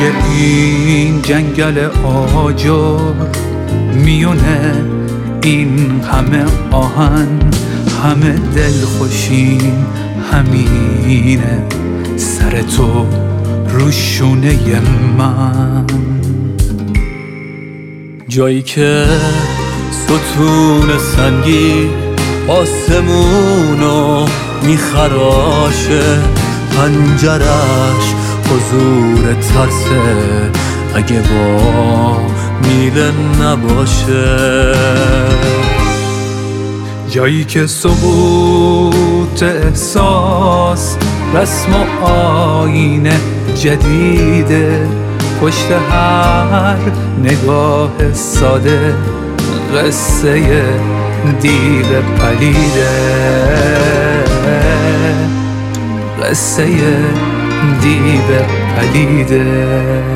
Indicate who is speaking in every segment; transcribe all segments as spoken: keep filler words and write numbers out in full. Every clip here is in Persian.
Speaker 1: این جنگل آجر، میونه این همه آهن، همه دلخوشیم همینه، سر تو رو شونه من.
Speaker 2: جایی که ستون سنگی آسمونو میخراشه، پنجرش حضور ترسه اگه با میله نباشه.
Speaker 1: جایی که ثبوت احساس رسم و آینه جدیده، پشت هر نگاه ساده قصه دیو پلیده، قصه دیو پلیده.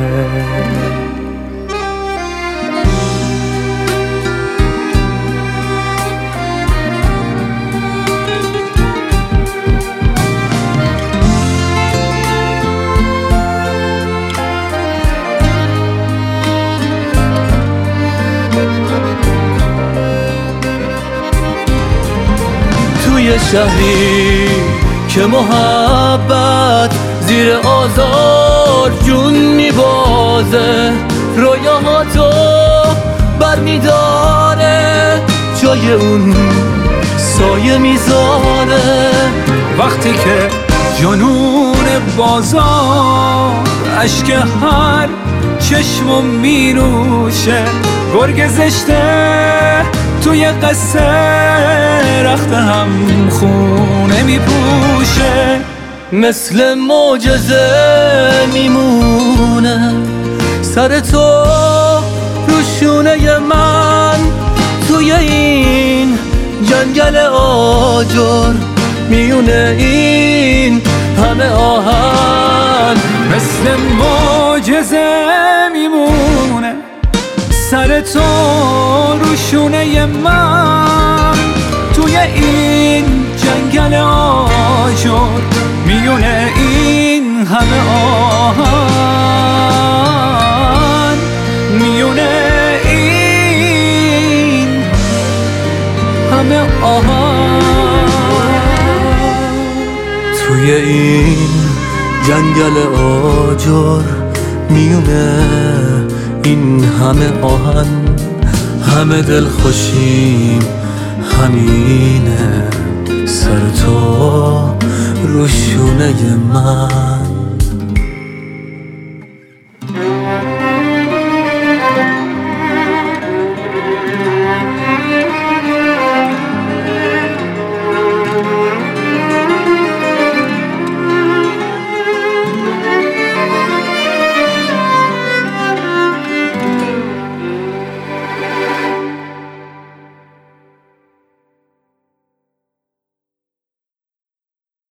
Speaker 2: توی شهری که محبت زیر آزار جون میبازه، رویاهاتو بر میداره، جای اون سایه میذاره.
Speaker 1: وقتی که جنون بازار اشک هر چشمو میروشه، گرگ زشته توی قصه رخت هم خونه میپوشه،
Speaker 2: مثل معجزه میمونه سر تو رو شونه من. توی این جنگل آجر میونه این همه آهن،
Speaker 1: مثل معجزه میمونه سر تو رو شونه من. توی این جنگل آجر میونه این همه آهن، میونه این همه آهن.
Speaker 2: توی این جنگل آجر میونه این همه آهن، همه دل خوشیم همینه، سر تو رو شونه من.